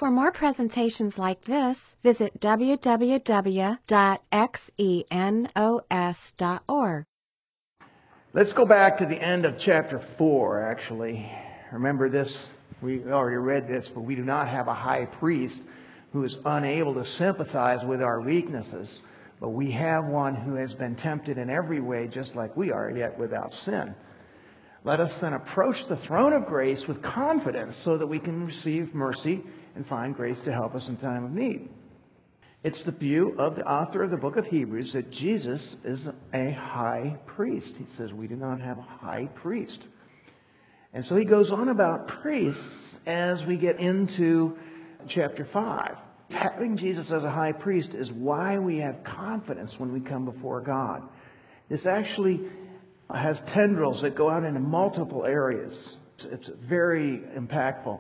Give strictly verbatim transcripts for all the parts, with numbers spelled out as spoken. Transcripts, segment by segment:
For more presentations like this, visit w w w dot xenos dot org. Let's go back to the end of chapter four, actually. Remember this, we already read this, but we do not have a high priest who is unable to sympathize with our weaknesses, but we have one who has been tempted in every way just like we are, yet without sin. Let us then approach the throne of grace with confidence so that we can receive mercy and find grace to help us in time of need. It's the view of the author of the book of Hebrews that Jesus is a high priest. He says we do not have a high priest. And so he goes on about priests as we get into chapter five. Having Jesus as a high priest is why we have confidence when we come before God. This actually has tendrils that go out into multiple areas. It's very impactful.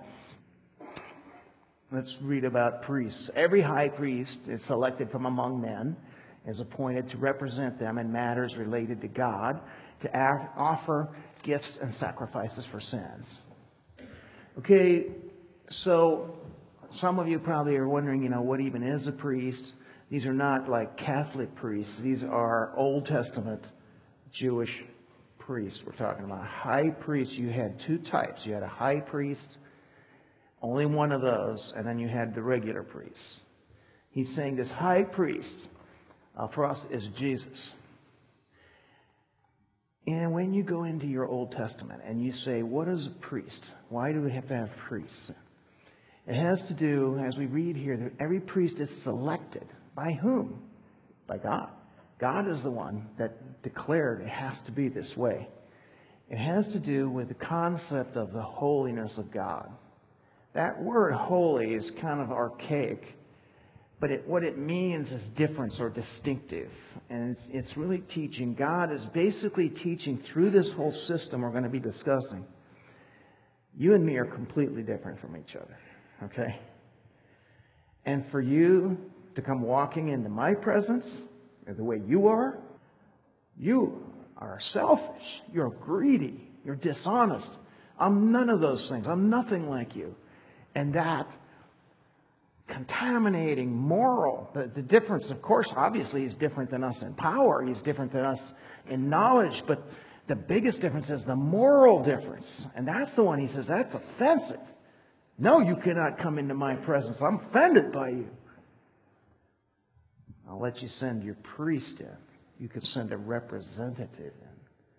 Let's read about priests. Every high priest is selected from among men, is appointed to represent them in matters related to God, to offer gifts and sacrifices for sins. Okay, so some of you probably are wondering, you know, what even is a priest? These are not like Catholic priests. These are Old Testament Jewish priests we're talking about. High priests, you had two types. You had a high priest, only one of those, and then you had the regular priests. He's saying this high priest uh, for us is Jesus. And when you go into your Old Testament and you say, what is a priest? Why do we have to have priests? It has to do, as we read here, that every priest is selected. By whom? By God. God is the one that declared it has to be this way. It has to do with the concept of the holiness of God. That word holy is kind of archaic, but it, what it means is difference or distinctive. And it's, it's really teaching. God is basically teaching through this whole system we're going to be discussing. You and me are completely different from each other, okay? And for you to come walking into my presence the way you are, you are selfish, you're greedy, you're dishonest. I'm none of those things. I'm nothing like you. And that contaminating moral, the, the difference, of course, obviously is different than us in power. He's different than us in knowledge. But the biggest difference is the moral difference. And that's the one he says, that's offensive. No, you cannot come into my presence. I'm offended by you. I'll let you send your priest in. You could send a representative in.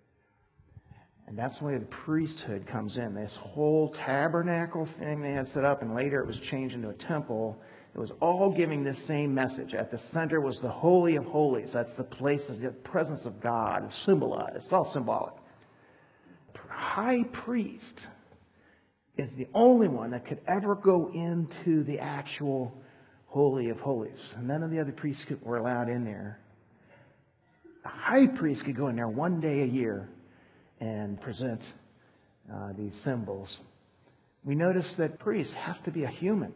And that's why the priesthood comes in. This whole tabernacle thing they had set up, and later it was changed into a temple. It was all giving this same message. At the center was the Holy of Holies. That's the place of the presence of God. It's symbolized. It's all symbolic. High priest is the only one that could ever go into the actual Holy of Holies. And none of the other priests were allowed in there. The high priest could go in there one day a year and present uh, these symbols. We notice that priest has to be a human.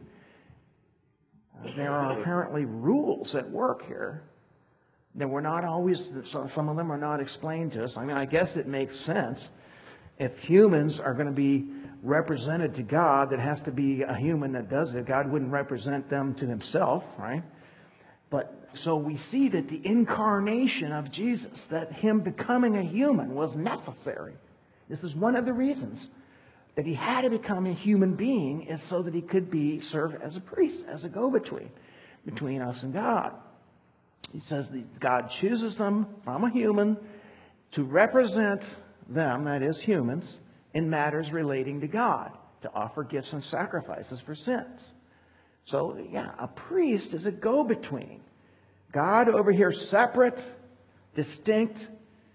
Uh, there are apparently rules at work here that we're not always, some of them are not explained to us. I mean, I guess it makes sense. If humans are going to be represented to God, that has to be a human that does it. God wouldn't represent them to himself, right? But so we see that the incarnation of Jesus, that him becoming a human, was necessary. This is one of the reasons that he had to become a human being, is so that he could be serve as a priest, as a go-between between us and God. He says that God chooses them from a human to represent them, that is humans, in matters relating to God, to offer gifts and sacrifices for sins. So, yeah, a priest is a go-between. God over here separate, distinct,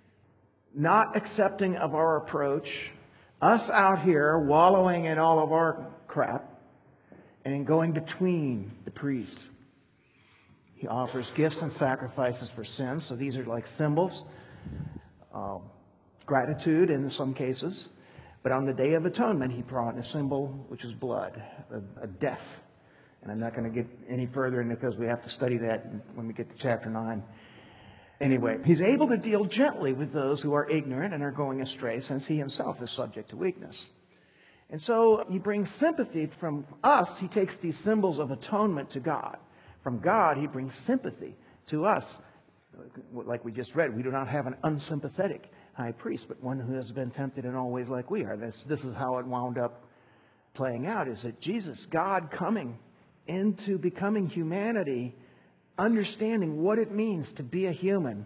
not accepting of our approach. Us out here wallowing in all of our crap and in going between the priest. He offers gifts and sacrifices for sins. So these are like symbols. Um, gratitude in some cases. But on the Day of Atonement, he brought a symbol which is blood, a, a death. And I'm not going to get any further in it because we have to study that when we get to chapter nine. Anyway, he's able to deal gently with those who are ignorant and are going astray, since he himself is subject to weakness. And so he brings sympathy from us. He takes these symbols of atonement to God. From God, he brings sympathy to us. Like we just read, we do not have an unsympathetic high priest, but one who has been tempted in all ways like we are. This, this is how it wound up playing out, is that Jesus, God coming into becoming humanity, understanding what it means to be a human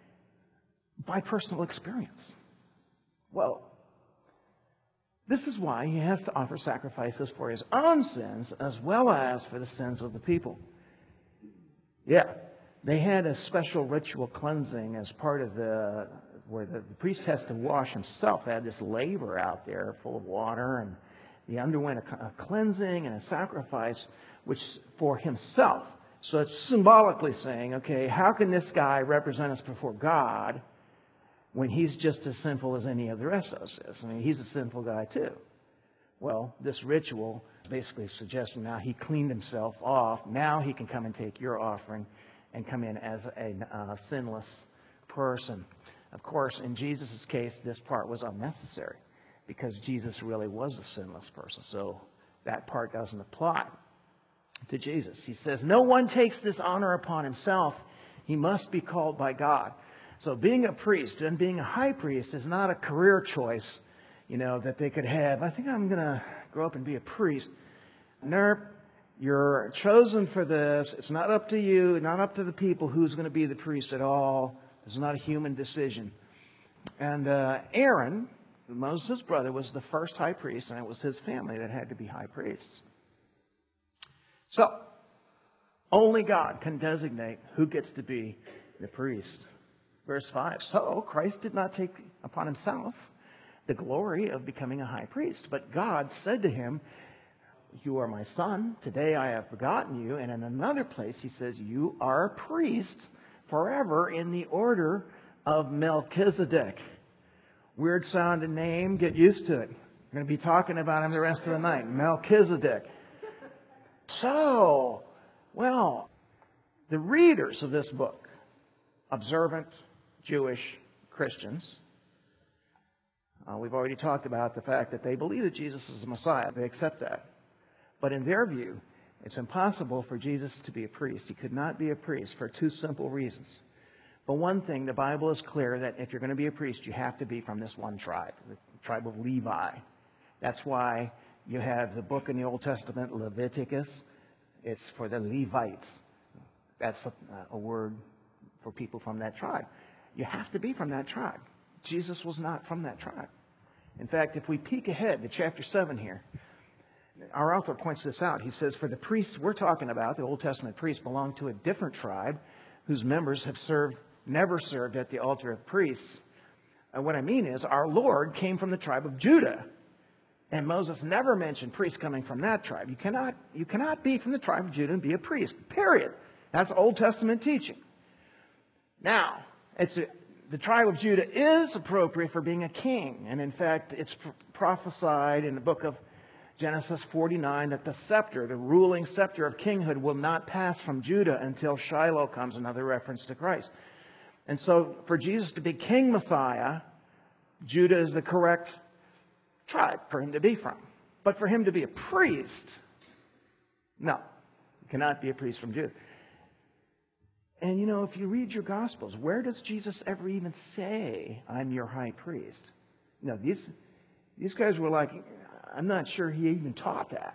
by personal experience. Well, this is why he has to offer sacrifices for his own sins as well as for the sins of the people. Yeah, they had a special ritual cleansing as part of the, where the, the priest has to wash himself. They had this laver out there full of water, and he underwent a, a cleansing and a sacrifice which for himself. So it's symbolically saying, okay, how can this guy represent us before God when he's just as sinful as any of the rest of us is? I mean, he's a sinful guy too. Well, this ritual is basically suggesting now he cleaned himself off. Now he can come and take your offering and come in as a uh, sinless person. Of course, in Jesus' case, this part was unnecessary because Jesus really was a sinless person. So that part doesn't apply to Jesus. He says, no one takes this honor upon himself. He must be called by God. So being a priest and being a high priest is not a career choice, you know, that they could have. I think I'm going to grow up and be a priest. Nope. You're chosen for this. It's not up to you, not up to the people who's going to be the priest at all. It's not a human decision. And uh, Aaron, Moses' brother, was the first high priest, and it was his family that had to be high priests. So, only God can designate who gets to be the priest. Verse five, so Christ did not take upon himself the glory of becoming a high priest, but God said to him, you are my son, today I have begotten you. And in another place he says, you are a priest forever in the order of Melchizedek. Weird sounding name, get used to it. We're going to be talking about him the rest of the night. Melchizedek. So, well, the readers of this book, observant Jewish Christians, uh, we've already talked about the fact that they believe that Jesus is the Messiah. They accept that. But in their view, it's impossible for Jesus to be a priest. He could not be a priest for two simple reasons. But one thing, the Bible is clear that if you're going to be a priest, you have to be from this one tribe, the tribe of Levi. That's why you have the book in the Old Testament, Leviticus. It's for the Levites. That's a, a word for people from that tribe. You have to be from that tribe. Jesus was not from that tribe. In fact, if we peek ahead to chapter seven here, our author points this out. He says, for the priests we're talking about, the Old Testament priests, belong to a different tribe whose members have served, never served at the altar of priests. And what I mean is, our Lord came from the tribe of Judah. And Moses never mentioned priests coming from that tribe. You cannot, you cannot be from the tribe of Judah and be a priest, period. That's Old Testament teaching. Now, it's a, the tribe of Judah is appropriate for being a king. And in fact, it's prophesied in the book of Genesis forty-nine that the scepter, the ruling scepter of kinghood, will not pass from Judah until Shiloh comes, another reference to Christ. And so for Jesus to be King Messiah, Judah is the correct tribe for him to be from. But for him to be a priest, no, you cannot be a priest from Judah. And you know, if you read your Gospels, where does Jesus ever even say, I'm your high priest? No, these, these guys were like, I'm not sure he even taught that.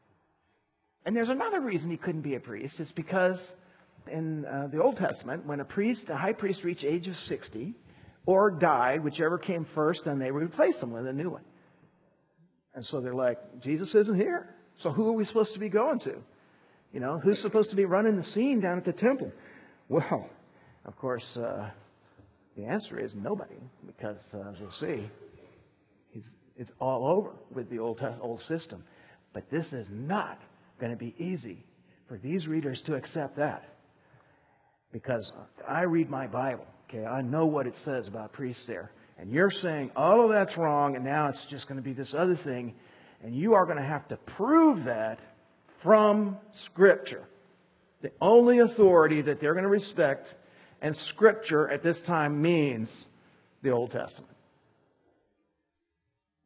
And there's another reason he couldn't be a priest. It's because in uh, the Old Testament, when a priest, a high priest reached age of sixty, or died, whichever came first, then they would replace him with a new one. And so they're like, Jesus isn't here. So who are we supposed to be going to? You know, who's supposed to be running the scene down at the temple? Well, of course, uh, the answer is nobody, because uh, as you'll see, he's It's all over with the Old Test, old system. But this is not going to be easy for these readers to accept that. Because I read my Bible, okay? I know what it says about priests there. And you're saying, oh, that's wrong, and now it's just going to be this other thing. And you are going to have to prove that from Scripture. The only authority that they're going to respect, and Scripture at this time means the Old Testament.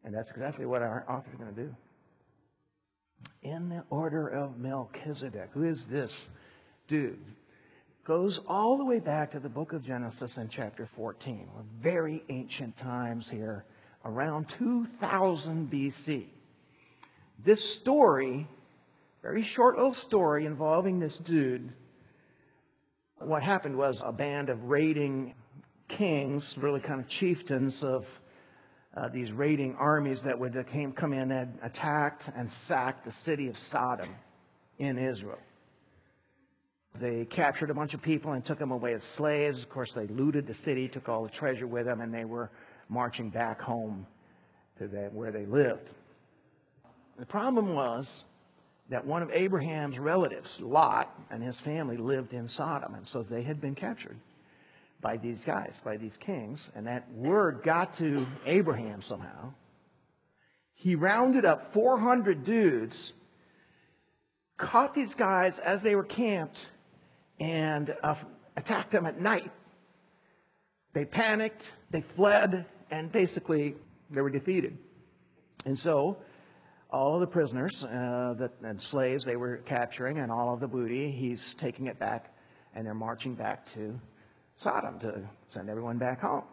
And that's exactly what our author is going to do. In the order of Melchizedek. Who is this dude? Goes all the way back to the book of Genesis in chapter fourteen. We're very ancient times here, around two thousand B C. This story, very short little story involving this dude, what happened was a band of raiding kings, really kind of chieftains of uh, these raiding armies that would uh, came, come in and attacked and sacked the city of Sodom in Israel. They captured a bunch of people and took them away as slaves. Of course, they looted the city, took all the treasure with them, and they were marching back home to the, where they lived. The problem was that one of Abraham's relatives, Lot, and his family lived in Sodom, and so they had been captured by these guys, by these kings, and that word got to Abraham somehow. He rounded up four hundred dudes, caught these guys as they were camped, and uh, attacked them at night. They panicked, they fled, and basically they were defeated. And so all of the prisoners uh, that, and slaves they were capturing and all of the booty, he's taking it back, and they're marching back to Sodom to send everyone back home.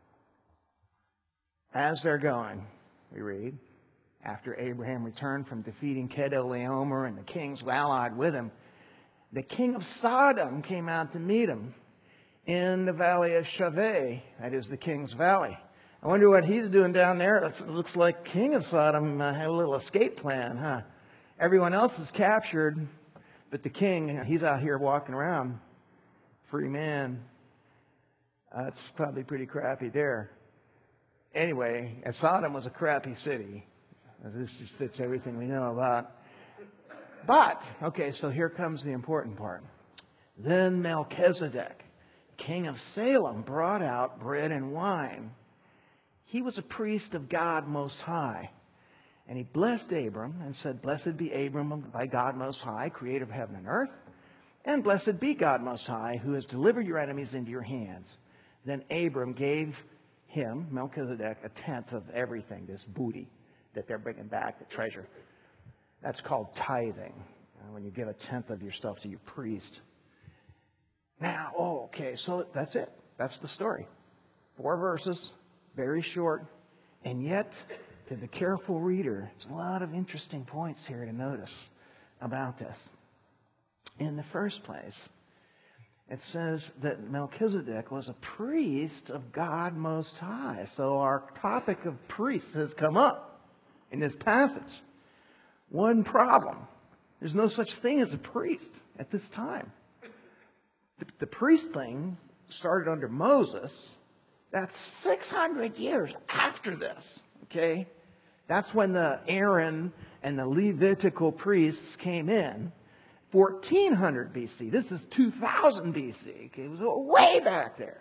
As they're going, we read, after Abraham returned from defeating Chedorlaomer and the kings who allied with him, the king of Sodom came out to meet him in the valley of Shaveh, that is the king's valley. I wonder what he's doing down there. It looks like king of Sodom uh, had a little escape plan, huh? Everyone else is captured, but the king, he's out here walking around, free man. Uh, it's probably pretty crappy there. Anyway, Sodom was a crappy city. This just fits everything we know about. But, okay, so here comes the important part. Then Melchizedek, king of Salem, brought out bread and wine. He was a priest of God Most High. And he blessed Abram and said, "Blessed be Abram by God Most High, creator of heaven and earth. And blessed be God Most High, who has delivered your enemies into your hands." Then Abram gave him, Melchizedek, a tenth of everything, this booty that they're bringing back, the treasure. That's called tithing, uh, when you give a tenth of your stuff to your priest. Now, oh, okay, so that's it. That's the story. Four verses, very short, and yet, to the careful reader, there's a lot of interesting points here to notice about this. In the first place, it says that Melchizedek was a priest of God Most High. So our topic of priests has come up in this passage. One problem: there's no such thing as a priest at this time. The, the priest thing started under Moses. That's six hundred years after this, okay? That's when the Aaron and the Levitical priests came in. fourteen hundred B C. This is two thousand B C. Okay? It was way back there.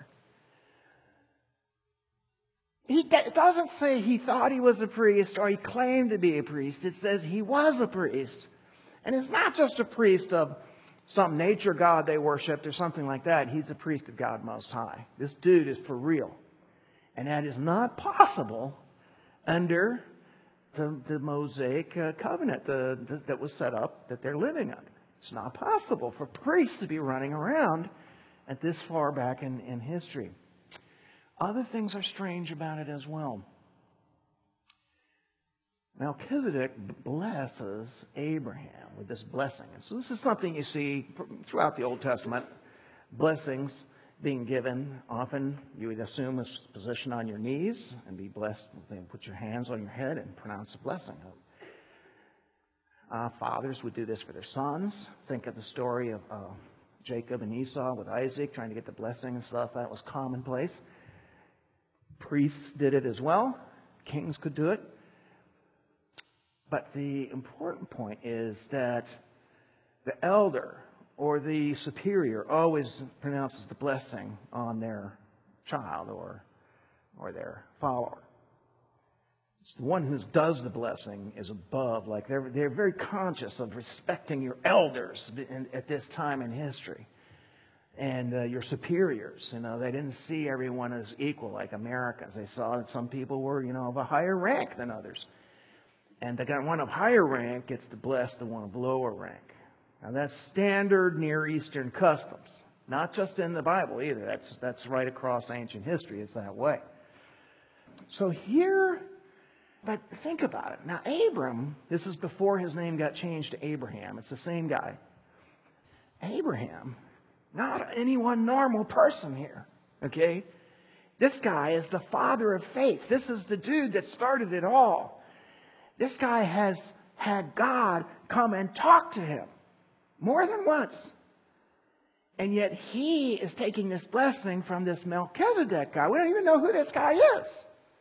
He, it doesn't say he thought he was a priest or he claimed to be a priest. It says he was a priest. And it's not just a priest of some nature god they worshipped or something like that. He's a priest of God Most High. This dude is for real. And that is not possible under the, the Mosaic uh, covenant the, the, that was set up that they're living under. It's not possible for priests to be running around at this far back in, in history. Other things are strange about it as well. Melchizedek blesses Abraham with this blessing. And so this is something you see throughout the Old Testament. Blessings being given. Often you would assume a position on your knees and be blessed. And put your hands on your head and pronounce a blessing. Uh, fathers would do this for their sons. Think of the story of uh, Jacob and Esau with Isaac trying to get the blessing and stuff. That was commonplace. Priests did it as well. Kings could do it. But the important point is that the elder or the superior always pronounces the blessing on their child or, or their follower. It's the one who does the blessing is above. Like they're, they're very conscious of respecting your elders in, at this time in history. and uh, your superiors. You know, they didn't see everyone as equal like Americans. They saw that some people were, you know, of a higher rank than others. And the one of higher rank gets to bless the one of lower rank. Now that's standard Near Eastern customs. Not just in the Bible either. That's, that's right across ancient history. It's that way. So here, but think about it. Now Abram, this is before his name got changed to Abraham. It's the same guy. Abraham, not any one normal person here, okay? This guy is the father of faith. This is the dude that started it all. This guy has had God come and talk to him more than once. And yet he is taking this blessing from this Melchizedek guy. We don't even know who this guy is.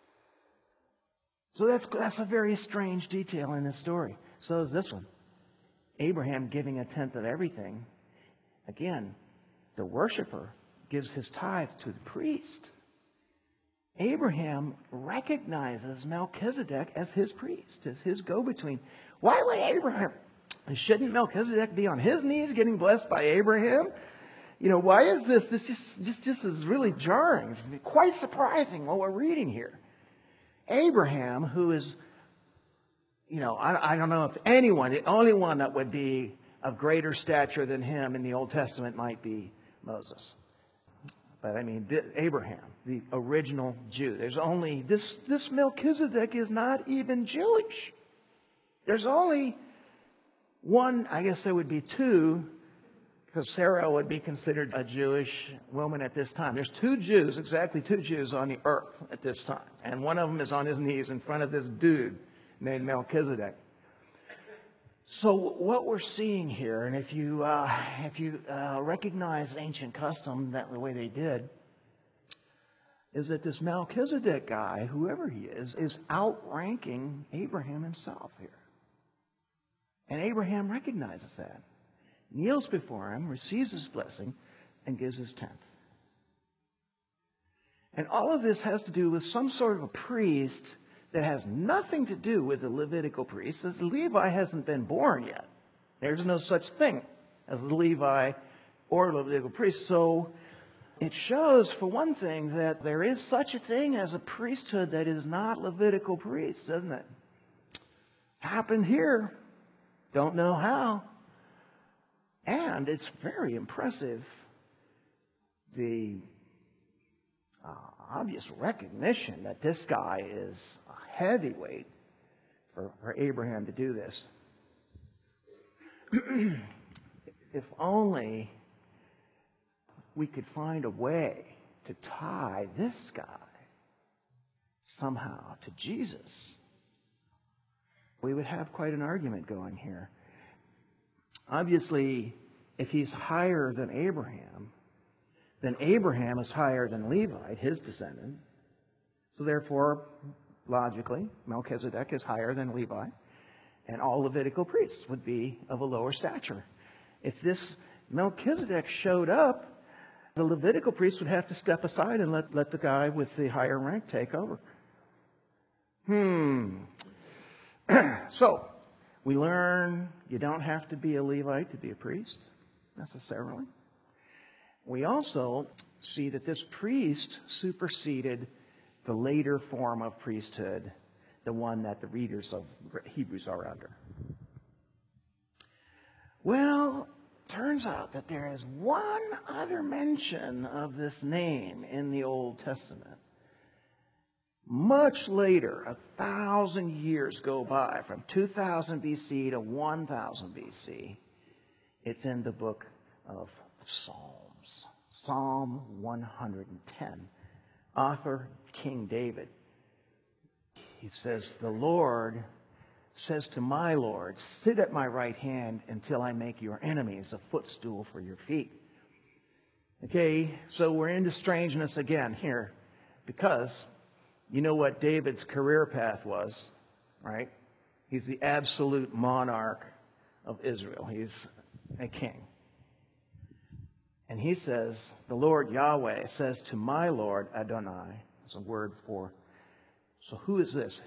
So that's, that's a very strange detail in this story. So is this one. Abraham giving a tenth of everything. Again, the worshiper gives his tithe to the priest. Abraham recognizes Melchizedek as his priest, as his go-between. Why would Abraham? Shouldn't Melchizedek be on his knees getting blessed by Abraham? You know, why is this? This just, just, just is really jarring. It's quite surprising what we're reading here. Abraham, who is, you know, I, I don't know if anyone, the only one that would be of greater stature than him in the Old Testament might be Moses. But I mean, Abraham, the original Jew. There's only, this, this Melchizedek is not even Jewish. There's only one, I guess there would be two, because Sarah would be considered a Jewish woman at this time. There's two Jews, exactly two Jews on the earth at this time. And one of them is on his knees in front of this dude named Melchizedek. So what we're seeing here, and if you uh, if you uh, recognize ancient custom that the way they did, is that this Melchizedek guy, whoever he is, is outranking Abraham himself here. And Abraham recognizes that, kneels before him, receives his blessing, and gives his tenth. And all of this has to do with some sort of a priest that has nothing to do with the Levitical priest, as Levi hasn't been born yet. There's no such thing as a Levi or Levitical priest. So it shows, for one thing, that there is such a thing as a priesthood that is not Levitical priests, doesn't it? Happened here. Don't know how. And it's very impressive, the uh, obvious recognition that this guy is a heavyweight for, for Abraham to do this. If only we could find a way to tie this guy somehow to Jesus, we would have quite an argument going here. Obviously, if he's higher than Abraham, then Abraham is higher than Levi, his descendant. So therefore, logically, Melchizedek is higher than Levi, and all Levitical priests would be of a lower stature. If this Melchizedek showed up, the Levitical priests would have to step aside and let, let the guy with the higher rank take over. Hmm. So, we learn you don't have to be a Levite to be a priest, necessarily. We also see that this priest superseded the later form of priesthood, the one that the readers of Hebrews are under. Well, turns out that there is one other mention of this name in the Old Testament. Much later, a thousand years go by, from two thousand B C to one thousand B C. It's in the book of Psalms, Psalm one hundred ten. Author, King David. He says, "The Lord says to my Lord, sit at my right hand until I make your enemies a footstool for your feet." Okay, so we're into strangeness again here, because you know what David's career path was, right? He's the absolute monarch of Israel. He's a king. And he says, the Lord Yahweh says to my Lord Adonai, it's a word for, so who is this?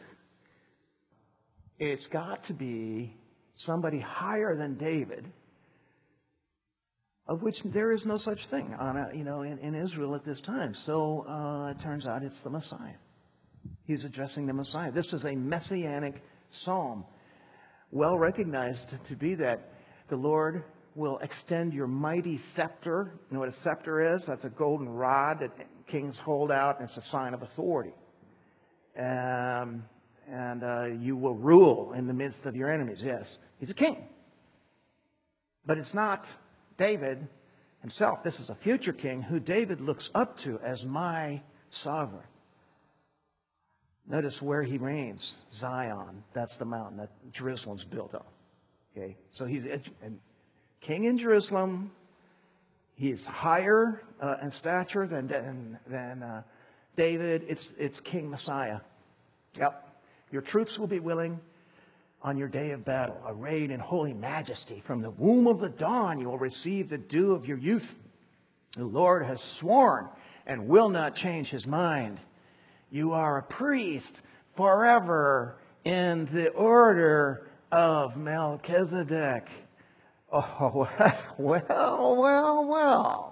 It's got to be somebody higher than David, of which there is no such thing on a, you know, in, in Israel at this time. So uh, it turns out it's the Messiah. He's addressing the Messiah. This is a messianic psalm, well recognized to be that. The Lord will extend your mighty scepter. You know what a scepter is? That's a golden rod that kings hold out, and it's a sign of authority. Um, and uh, you will rule in the midst of your enemies. Yes, he's a king. But it's not David himself. This is a future king who David looks up to as my sovereign. Notice where he reigns. Zion. That's the mountain that Jerusalem's built on. Okay, so he's a king in Jerusalem. He's higher uh, in stature than than, than uh, David. It's it's King Messiah. Yep. Your troops will be willing on your day of battle, arrayed in holy majesty. From the womb of the dawn, you will receive the dew of your youth. The Lord has sworn and will not change his mind. You are a priest forever in the order of Melchizedek. Oh, well, well, well.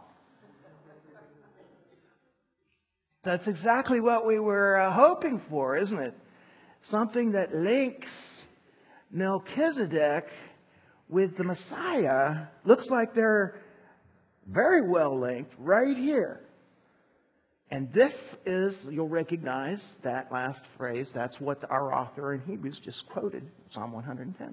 That's exactly what we were uh, hoping for, isn't it? Something that links Melchizedek with the Messiah. Looks like they're very well linked right here. And this is, you'll recognize that last phrase. That's what our author in Hebrews just quoted, Psalm one hundred ten.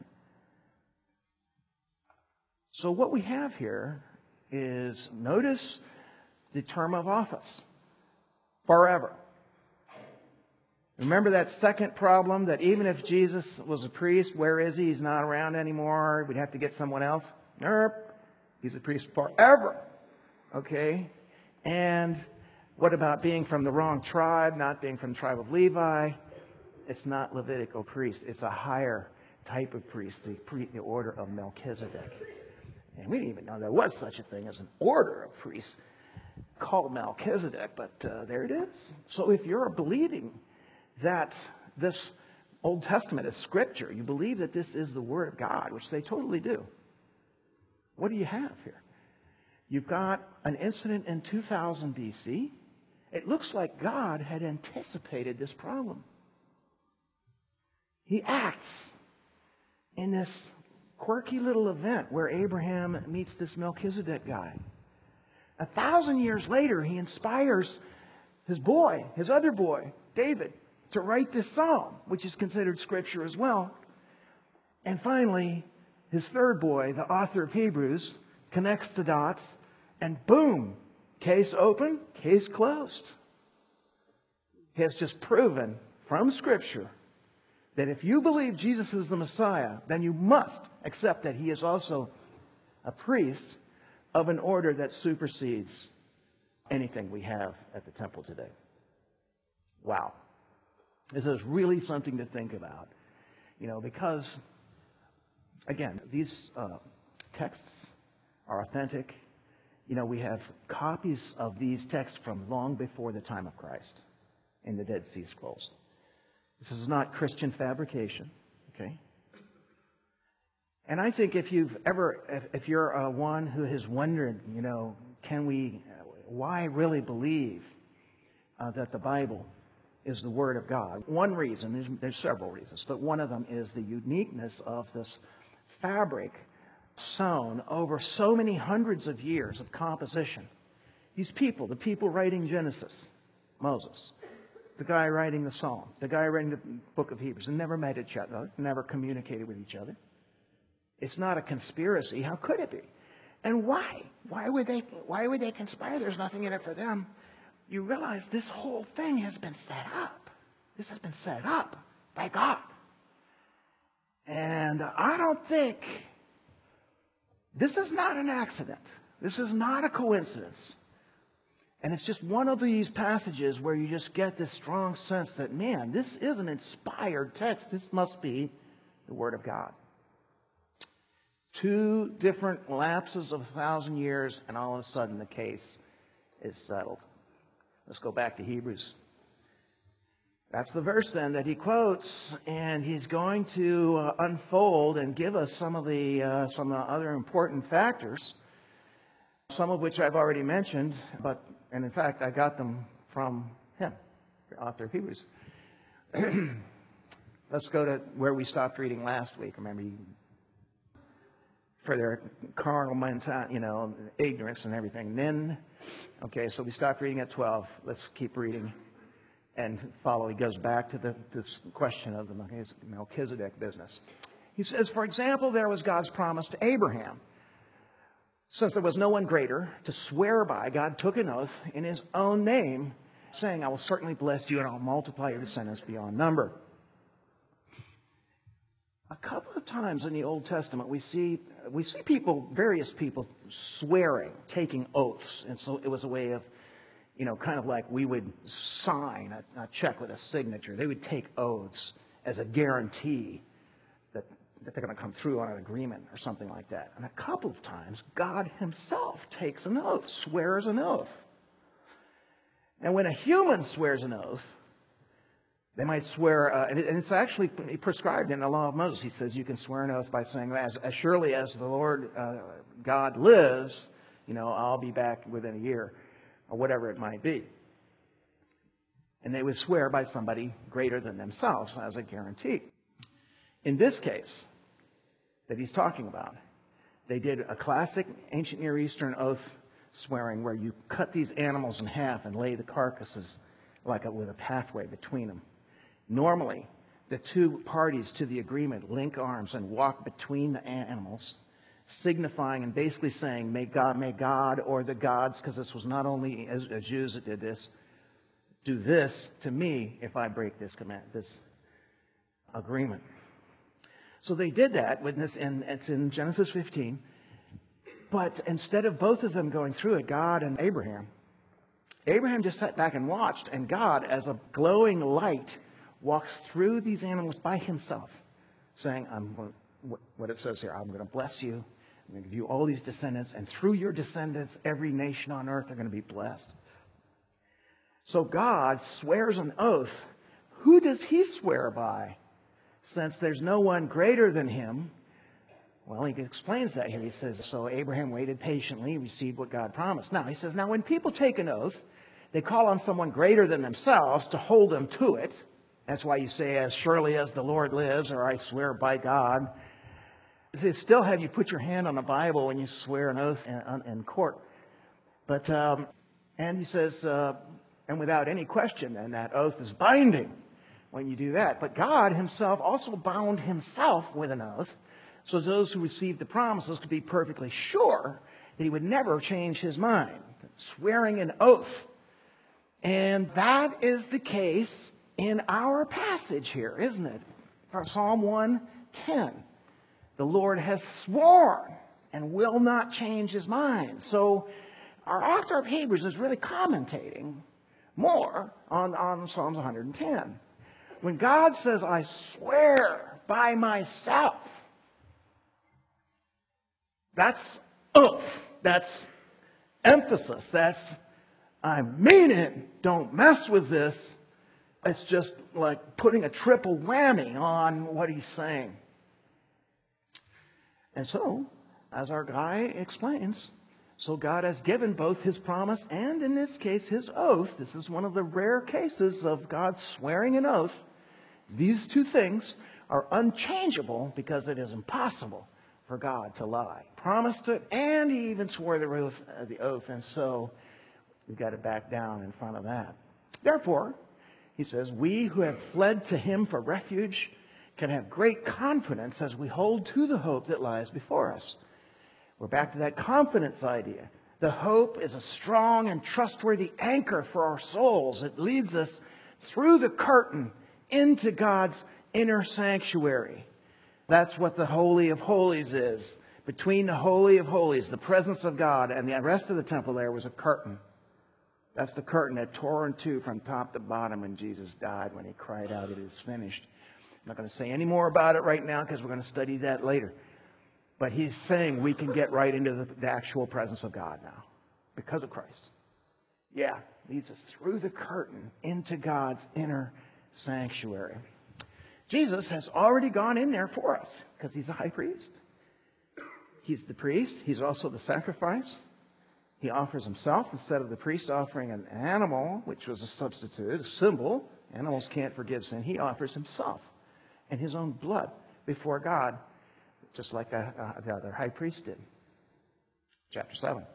So what we have here is, notice the term of office, forever. Remember that second problem, that even if Jesus was a priest, where is he? He's not around anymore. We'd have to get someone else. Nope. He's a priest forever. Okay? And what about being from the wrong tribe, not being from the tribe of Levi? It's not Levitical priest. It's a higher type of priest, the, pre, the order of Melchizedek. And we didn't even know there was such a thing as an order of priests called Melchizedek, but uh, there it is. So if you're believing that this Old Testament is Scripture, you believe that this is the Word of God, which they totally do, what do you have here? You've got an incident in two thousand B C. It looks like God had anticipated this problem. He acts in this quirky little event where Abraham meets this Melchizedek guy. A thousand years later, he inspires his boy, his other boy, David, to write this psalm, which is considered Scripture as well. And finally, his third boy, the author of Hebrews, connects the dots, and boom, case open, case closed. He has just proven from Scripture that if you believe Jesus is the Messiah, then you must accept that he is also a priest of an order that supersedes anything we have at the temple today. Wow. This is really something to think about. You know, because, again, these uh, texts are authentic. You know, we have copies of these texts from long before the time of Christ in the Dead Sea Scrolls. This is not Christian fabrication, okay? And I think if you've ever, if, if you're uh, one who has wondered, you know, can we, why really believe uh, that the Bible is the Word of God? One reason, there's, there's several reasons, but one of them is the uniqueness of this fabric sewn over so many hundreds of years of composition. These people, the people writing Genesis, Moses, the guy writing the Psalm, the guy writing the book of Hebrews, and never met each other, never communicated with each other. It's not a conspiracy. How could it be? And why? Why would they, why would they conspire? There's nothing in it for them. You realize this whole thing has been set up. This has been set up by God. And I don't think, this is not an accident. This is not a coincidence. And it's just one of these passages where you just get this strong sense that, man, this is an inspired text. This must be the Word of God. Two different lapses of a thousand years, and all of a sudden the case is settled. Let's go back to Hebrews. That's the verse then that he quotes, and he's going to uh, unfold and give us some of the uh, some of the other important factors some of which I've already mentioned, but, and in fact, I got them from him, the author of Hebrews. Let's go to where we stopped reading last week. Remember, you, for their carnal mentality, you know, ignorance and everything. And then, okay, so we stopped reading at twelve. Let's keep reading and follow. He goes back to the, this question of the Melchizedek business. He says, for example, there was God's promise to Abraham. Since there was no one greater to swear by, God took an oath in his own name, saying, I will certainly bless you and I'll multiply your descendants beyond number. A couple of times in the Old Testament, we see we see people, various people, swearing, taking oaths. And so it was a way of, you know, kind of like we would sign a, a check with a signature. They would take oaths as a guarantee that, that they're going to come through on an agreement or something like that. And a couple of times, God himself takes an oath, swears an oath. And when a human swears an oath, they might swear, uh, and it's actually prescribed in the law of Moses. He says you can swear an oath by saying, as, as surely as the Lord uh, God lives, you know, I'll be back within a year, or whatever it might be. And they would swear by somebody greater than themselves as a guarantee. In this case that he's talking about, they did a classic ancient Near Eastern oath swearing where you cut these animals in half and lay the carcasses like a, with a pathway between them. Normally, the two parties to the agreement link arms and walk between the animals, signifying and basically saying, may God, may God or the gods, because this was not only as, as Jews that did this, do this to me if I break this command, this agreement. So they did that, with this, and it's in Genesis fifteen. But instead of both of them going through it, God and Abraham, Abraham just sat back and watched, and God, as a glowing light, walks through these animals by himself, saying, I'm going to, what it says here, I'm going to bless you, I'm going to give you all these descendants, and through your descendants, every nation on earth are going to be blessed. So God swears an oath. Who does he swear by? Since there's no one greater than him, well, he explains that here. He says, so Abraham waited patiently, received what God promised. Now, he says, now when people take an oath, they call on someone greater than themselves to hold them to it. That's why you say, as surely as the Lord lives, or I swear by God. They still have you put your hand on the Bible when you swear an oath in, in court. But, um, and he says, uh, and without any question, then that oath is binding when you do that. But God himself also bound himself with an oath, so those who received the promises could be perfectly sure that he would never change his mind. Swearing an oath. And that is the case in our passage here, isn't it? For Psalm one ten. The Lord has sworn and will not change his mind. So our author of Hebrews is really commentating more on, on Psalms one hundred ten. When God says, I swear by myself, that's oath. That's emphasis. That's, I mean it. Don't mess with this. It's just like putting a triple whammy on what he's saying. And so, as our guy explains, so God has given both his promise and, in this case, his oath. This is one of the rare cases of God swearing an oath. These two things are unchangeable because it is impossible for God to lie. Promised it, and he even swore the oath, uh, the oath, and so we've got to back down in front of that. Therefore, he says, we who have fled to him for refuge can have great confidence as we hold to the hope that lies before us. We're back to that confidence idea. The hope is a strong and trustworthy anchor for our souls. It leads us through the curtain into God's inner sanctuary. That's what the Holy of Holies is. Between the Holy of Holies, the presence of God, and the rest of the temple, there was a curtain. That's the curtain that tore in two from top to bottom when Jesus died, when he cried out, it is finished. I'm not going to say any more about it right now because we're going to study that later. But he's saying we can get right into the, the actual presence of God now because of Christ. Yeah, leads us through the curtain into God's inner sanctuary. Jesus has already gone in there for us because he's a high priest. He's the priest. He's also the sacrifice. He offers himself instead of the priest offering an animal, which was a substitute, a symbol. Animals can't forgive sin. He offers himself and his own blood before God, just like a, uh, the other high priest did. Chapter seven.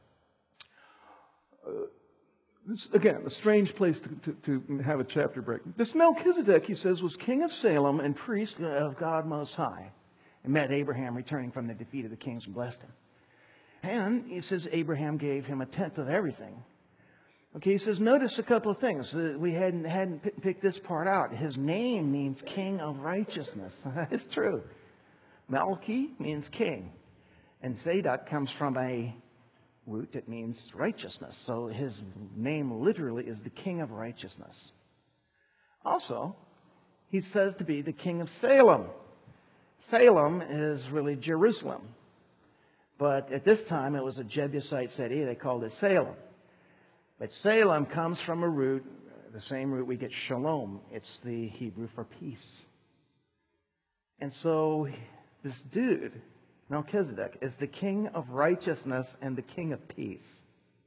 Uh, this, again, a strange place to, to, to have a chapter break. This Melchizedek, he says, was king of Salem and priest of God Most High, and met Abraham returning from the defeat of the kings and blessed him. And he says Abraham gave him a tenth of everything. Okay, he says, notice a couple of things. We hadn't, hadn't picked this part out. His name means king of righteousness. It's true. Melchi means king. And Zadok comes from a root that means righteousness. So his name literally is the king of righteousness. Also, he says to be the king of Salem. Salem is really Jerusalem. But at this time, it was a Jebusite city. They called it Salem. But Salem comes from a root, the same root we get shalom. It's the Hebrew for peace. And so this dude, Melchizedek, is the king of righteousness and the king of peace.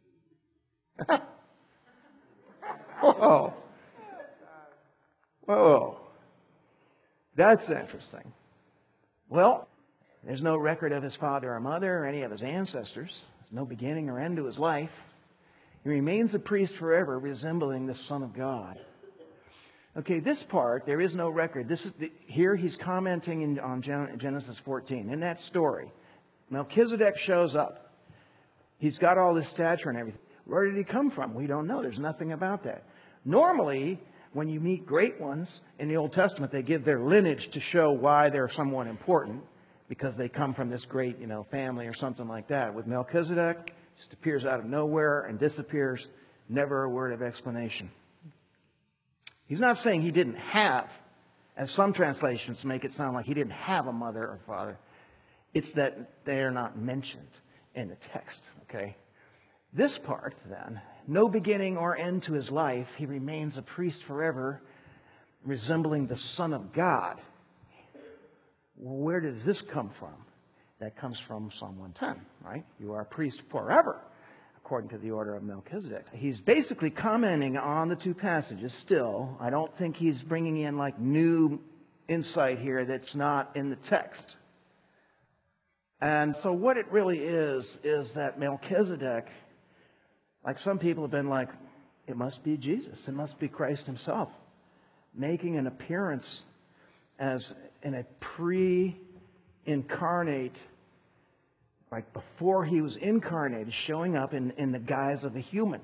Whoa. Whoa. That's interesting. Well, there's no record of his father or mother or any of his ancestors. There's no beginning or end to his life. He remains a priest forever, resembling the Son of God. Okay, this part, there is no record. This is the, here he's commenting in, on Genesis fourteen. In that story, Melchizedek shows up. He's got all this stature and everything. Where did he come from? We don't know. There's nothing about that. Normally, when you meet great ones in the Old Testament, they give their lineage to show why they're someone important, because they come from this great, you know, family or something like that. With Melchizedek, just appears out of nowhere and disappears. Never a word of explanation. He's not saying he didn't have, as some translations make it sound like he didn't have a mother or father. It's that they are not mentioned in the text, okay? This part, then, no beginning or end to his life. He remains a priest forever, resembling the Son of God. Where does this come from? That comes from Psalm one ten, right? You are a priest forever, according to the order of Melchizedek. He's basically commenting on the two passages still. I don't think he's bringing in like new insight here that's not in the text. And so what it really is, is that Melchizedek, like some people have been like, it must be Jesus. It must be Christ himself, making an appearance as in a pre-incarnate, like before he was incarnated, showing up in, in the guise of a human.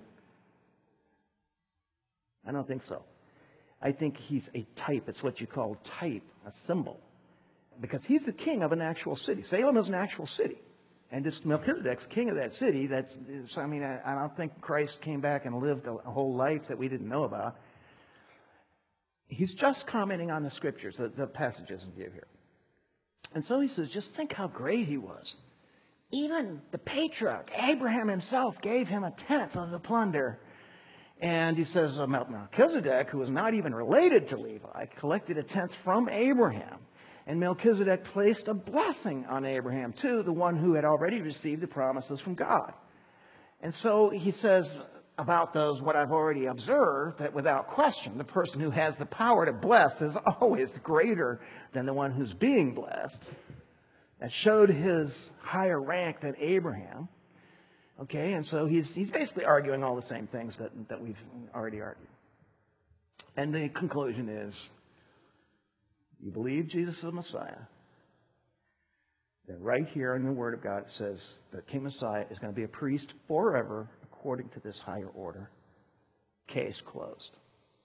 I don't think so. I think he's a type. It's what you call type, a symbol. Because he's the king of an actual city. Salem is an actual city. And this Melchizedek's king of that city. That's, I mean, I, I don't think Christ came back and lived a, a whole life that we didn't know about. He's just commenting on the scriptures, the, the passages in view here. And so he says, just think how great he was. Even the patriarch, Abraham himself, gave him a tenth of the plunder. And he says, Melchizedek, who was not even related to Levi, collected a tenth from Abraham. And Melchizedek placed a blessing on Abraham, too, the one who had already received the promises from God. And so he says about those, what I've already observed, that without question, the person who has the power to bless is always greater than the one who's being blessed. That showed his higher rank than Abraham. Okay, and so he's, he's basically arguing all the same things that, that we've already argued. And the conclusion is, you believe Jesus is the Messiah, then right here in the Word of God it says that King Messiah is going to be a priest forever according to this higher order. Case closed.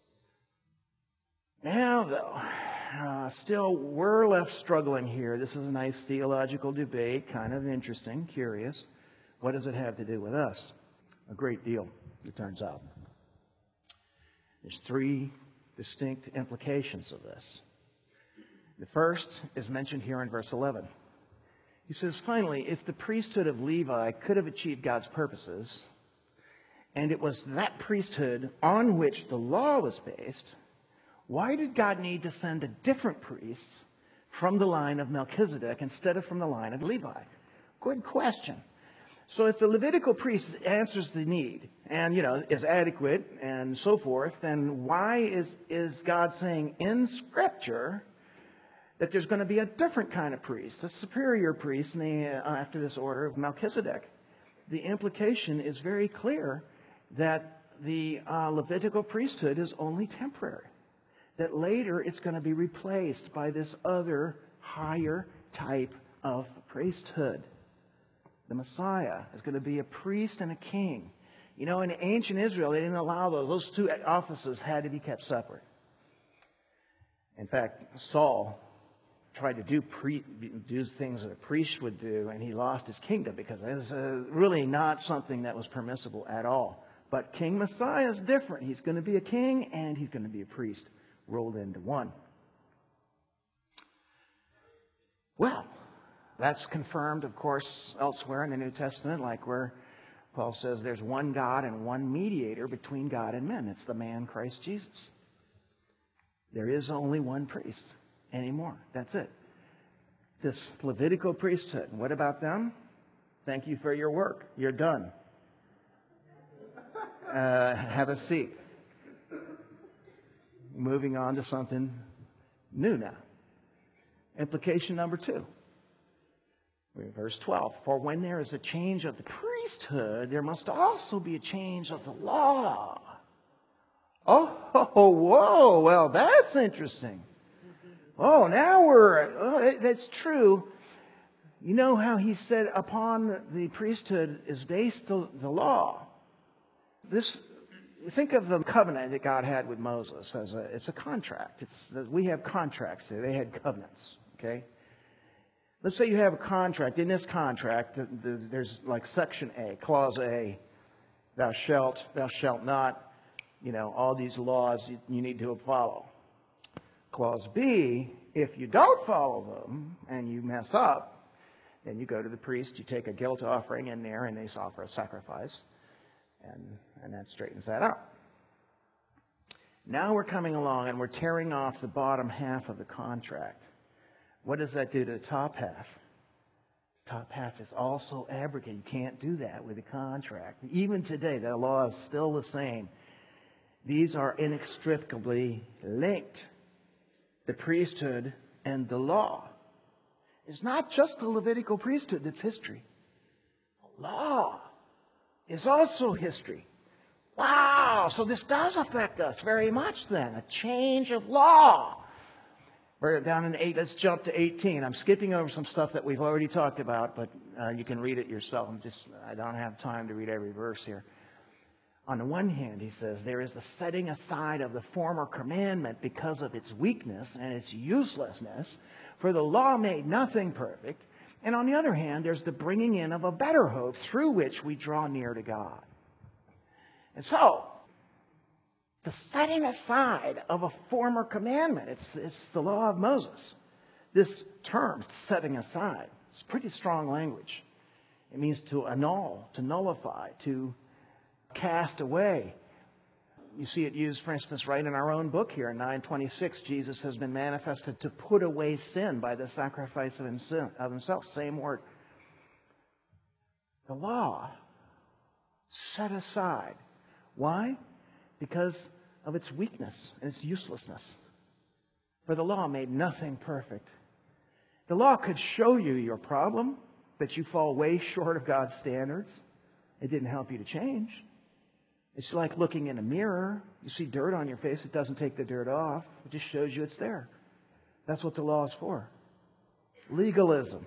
Now, though, uh, still we're left struggling here. This is a nice theological debate, kind of interesting, curious. What does it have to do with us? A great deal, it turns out. There's three distinct implications of this. The first is mentioned here in verse eleven. He says, finally, if the priesthood of Levi could have achieved God's purposes, and it was that priesthood on which the law was based, why did God need to send a different priest from the line of Melchizedek instead of from the line of Levi? Good question. So if the Levitical priest answers the need and, you know, is adequate and so forth, then why is, is God saying in Scripture that there's going to be a different kind of priest, a superior priest in the, uh, after this order of Melchizedek? The implication is very clear that the uh, Levitical priesthood is only temporary, that later it's going to be replaced by this other higher type of priesthood. The Messiah is going to be a priest and a king. You know, in ancient Israel, they didn't allow those. Those two offices had to be kept separate. In fact, Saul tried to do, pre, do things that a priest would do, and he lost his kingdom because it was uh, really not something that was permissible at all. But King Messiah is different. He's going to be a king and he's going to be a priest rolled into one. Well, that's confirmed, of course, elsewhere in the New Testament, like where Paul says there's one God and one mediator between God and men. It's the man Christ Jesus. There is only one priest anymore. That's it. This Levitical priesthood. What about them? Thank you for your work. You're done. Uh, have a seat. Moving on to something new now. Implication number two. Verse twelve. For when there is a change of the priesthood, there must also be a change of the law. Oh, whoa. Well, that's interesting. Oh, now we're, oh, that's true. You know how he said upon the priesthood is based the, the law. This, think of the covenant that God had with Moses as a, it's a contract. It's, we have contracts there. They had covenants, okay? Let's say you have a contract. In this contract, the, the, there's like section A, clause A, thou shalt, thou shalt not, you know, all these laws you, you need to follow. Clause B, if you don't follow them and you mess up, then you go to the priest, you take a guilt offering in there, and they offer a sacrifice, and, and that straightens that out. Now we're coming along and we're tearing off the bottom half of the contract. What does that do to the top half? The top half is also abrogated. You can't do that with a contract. Even today, the law is still the same. These are inextricably linked. The priesthood and the law. It's not just the Levitical priesthood that's history. The law is also history. Wow! So this does affect us very much then. A change of law. We're down in eight. Let's jump to eighteen. I'm skipping over some stuff that we've already talked about, but uh, you can read it yourself. I'm just, I don't have time to read every verse here. On the one hand, he says, there is a setting aside of the former commandment because of its weakness and its uselessness, for the law made nothing perfect. And on the other hand, there's the bringing in of a better hope through which we draw near to God. And so, the setting aside of a former commandment, it's, it's the law of Moses. This term, setting aside, it's pretty strong language. It means to annul, to nullify, to cast away. You see it used, for instance, right in our own book here in nine twenty-six. Jesus has been manifested to put away sin by the sacrifice of himself. Same word. The law set aside. Why? Because of its weakness and its uselessness. For the law made nothing perfect. The law could show you your problem, that you fall way short of God's standards. It didn't help you to change. It's like looking in a mirror. You see dirt on your face. It doesn't take the dirt off. It just shows you it's there. That's what the law is for. Legalism.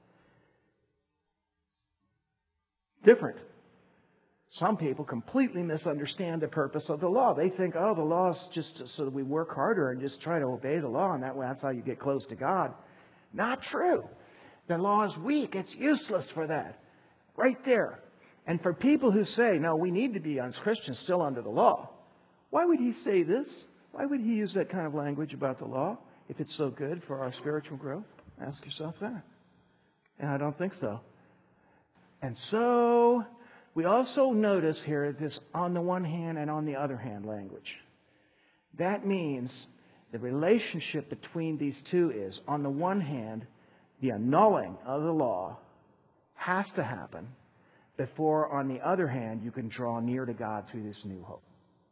Different. Some people completely misunderstand the purpose of the law. They think, oh, the law is just so that we work harder and just try to obey the law, and that way that's how you get close to God. Not true. The law is weak. It's useless for that. Right there. And for people who say, no, we need to be, as Christians, still under the law, why would he say this? Why would he use that kind of language about the law if it's so good for our spiritual growth? Ask yourself that. And I don't think so. And so we also notice here this on the one hand and on the other hand language. That means the relationship between these two is, on the one hand, the annulling of the law has to happen. before, on the other hand, you can draw near to God through this new hope.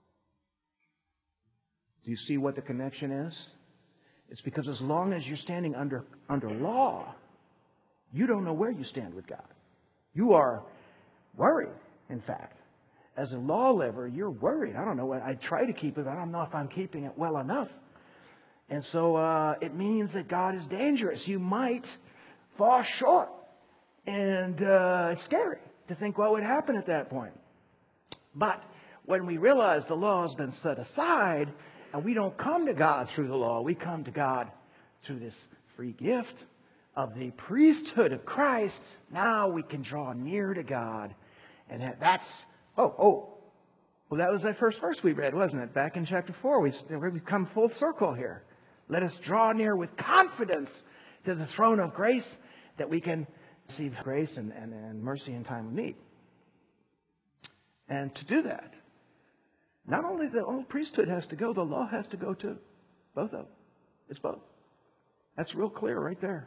Do you see what the connection is? It's because as long as you're standing under, under law, you don't know where you stand with God. You are worried, in fact. As a law liver, you're worried. I don't know what I try to keep it, but I don't know if I'm keeping it well enough. And so uh, it means that God is dangerous. You might fall short. And uh, it's scary to think what would happen at that point. But when we realize the law has been set aside, and we don't come to God through the law, we come to God through this free gift of the priesthood of Christ. Now we can draw near to God. And that, that's, oh, oh, well, that was that first verse we read, wasn't it? Back in chapter four, we, we've come full circle here. Let us draw near with confidence to the throne of grace that we can receive grace and, and, and mercy in time of need. And to do that, not only the old priesthood has to go, the law has to go too. Both of them. It's both. That's real clear right there.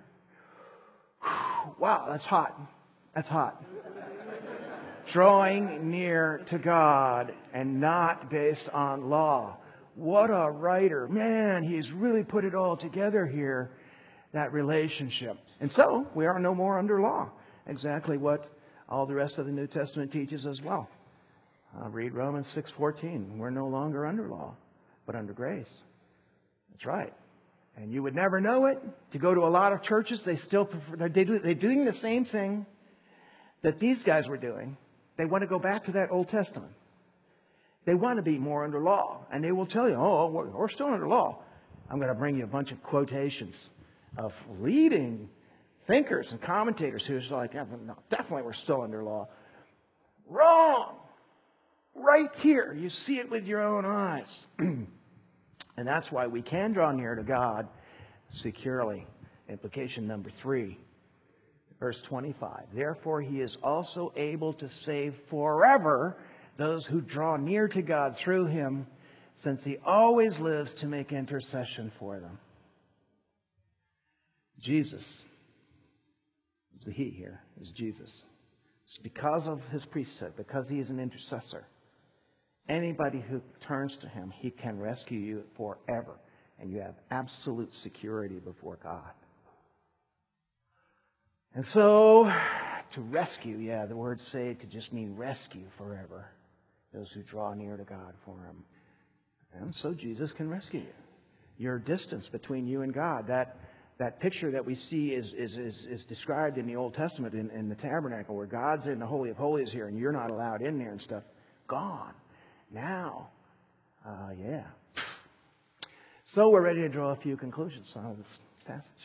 Wow, that's hot. That's hot. Drawing near to God and not based on law. What a writer. Man, he's really put it all together here, that relationship. And so, we are no more under law. Exactly what all the rest of the New Testament teaches as well. Uh, read Romans six fourteen. We're no longer under law, but under grace. That's right. And you would never know it. To go to a lot of churches, they still prefer, they do, they're doing the same thing that these guys were doing. They want to go back to that Old Testament. They want to be more under law. And they will tell you, oh, we're, we're still under law. I'm going to bring you a bunch of quotations of leading thinkers and commentators who are like, yeah, no, definitely we're still under law. Wrong! Right here. You see it with your own eyes. And that's why we can draw near to God securely. Implication number three, verse twenty-five. Therefore, he is also able to save forever those who draw near to God through him, since he always lives to make intercession for them. Jesus, the he here is Jesus. It's because of his priesthood, because he is an intercessor. Anybody who turns to him, he can rescue you forever. And you have absolute security before God. And so, to rescue, yeah, the word saved could just mean rescue forever. Those who draw near to God for him. And so Jesus can rescue you. Your distance between you and God, that, that picture that we see is, is, is, is described in the Old Testament in, in the tabernacle, where God's in the Holy of Holies here and you're not allowed in there and stuff. Gone. Now, uh, yeah. So we're ready to draw a few conclusions out of this passage.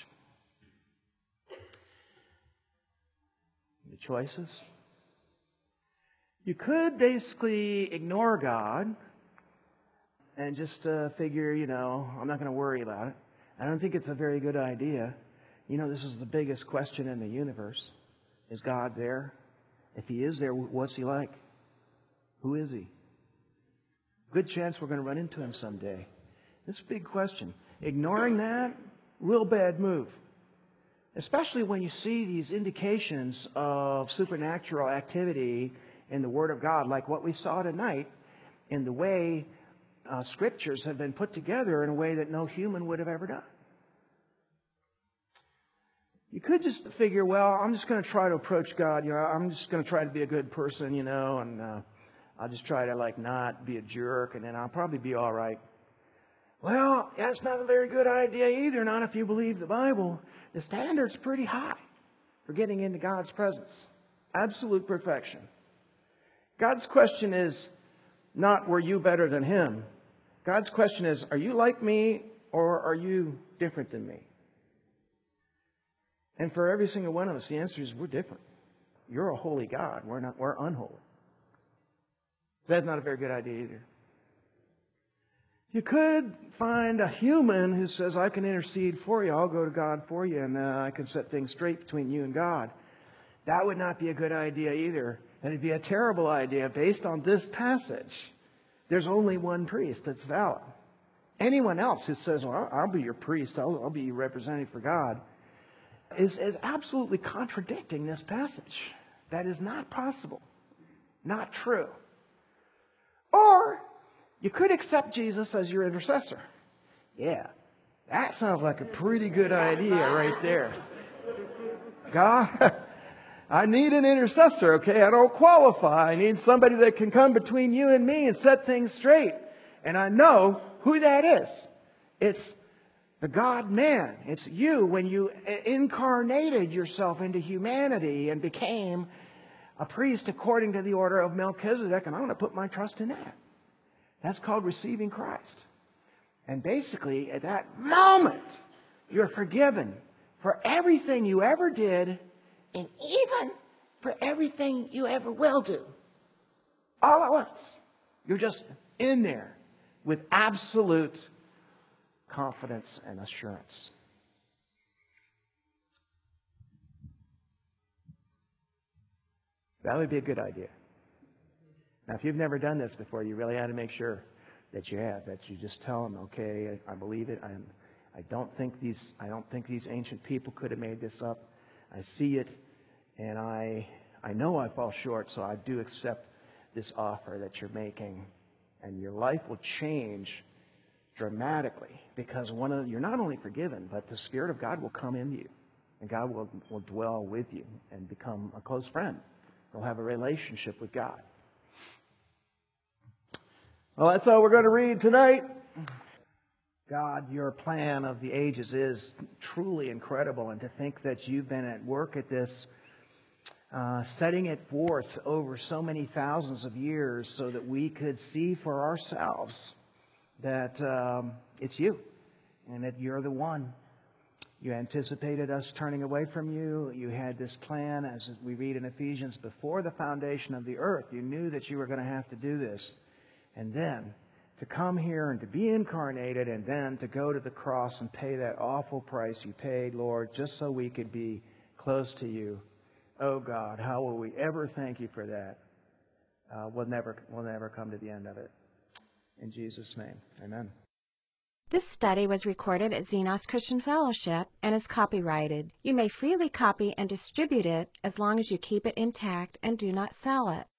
The choices. You could basically ignore God and just uh, figure, you know, I'm not going to worry about it. I don't think it's a very good idea. You know, this is the biggest question in the universe. Is God there? If he is there, what's he like? Who is he? Good chance we're going to run into him someday. This is a big question. Ignoring that, real bad move. Especially when you see these indications of supernatural activity in the Word of God, like what we saw tonight, in the way uh, Scriptures have been put together in a way that no human would have ever done. You could just figure, well, I'm just going to try to approach God. You know, I'm just going to try to be a good person, you know, and uh, I'll just try to like not be a jerk, and then I'll probably be all right. Well, that's not a very good idea either, not if you believe the Bible. The standard's pretty high for getting into God's presence. Absolute perfection. God's question is not, were you better than him? God's question is, are you like me or are you different than me? And for every single one of us, the answer is we're different. You're a holy God. We're not. We're unholy. That's not a very good idea either. You could find a human who says, I can intercede for you. I'll go to God for you, and uh, I can set things straight between you and God. That would not be a good idea either. And it'd be a terrible idea based on this passage. There's only one priest that's valid. Anyone else who says, well, I'll be your priest, I'll, I'll be your representative for God, is, is absolutely contradicting this passage. That is not possible. Not true. Or you could accept Jesus as your intercessor. Yeah, that sounds like a pretty good idea right there. God, I need an intercessor, okay? I don't qualify. I need somebody that can come between you and me and set things straight. And I know who that is. It's the God-man. It's you when you incarnated yourself into humanity and became a priest according to the order of Melchizedek, and I'm going to put my trust in that. That's called receiving Christ. And basically, at that moment, you're forgiven for everything you ever did, and even for everything you ever will do. All at once. You're just in there with absolute confidence and assurance. That would be a good idea. Now, if you've never done this before, you really ought to make sure that you have, that you just tell them, okay, I, I believe it. I'm, I don't think these, I don't think these ancient people could have made this up. I see it, and I, I know I fall short, so I do accept this offer that you're making, and your life will change dramatically because one of you're not only forgiven, but the Spirit of God will come into you, and God will, will dwell with you and become a close friend. You'll have a relationship with God. Well, that's all we're going to read tonight. God, your plan of the ages is truly incredible, and to think that you've been at work at this, uh, setting it forth over so many thousands of years so that we could see for ourselves that um, it's you, and that you're the one. You anticipated us turning away from you. You had this plan, as we read in Ephesians, before the foundation of the earth. You knew that you were going to have to do this. And then to come here and to be incarnated, and then to go to the cross and pay that awful price you paid, Lord, just so we could be close to you. Oh God, how will we ever thank you for that? Uh, we'll never, we'll never come to the end of it. In Jesus' name, amen. This study was recorded at Xenos Christian Fellowship and is copyrighted. You may freely copy and distribute it as long as you keep it intact and do not sell it.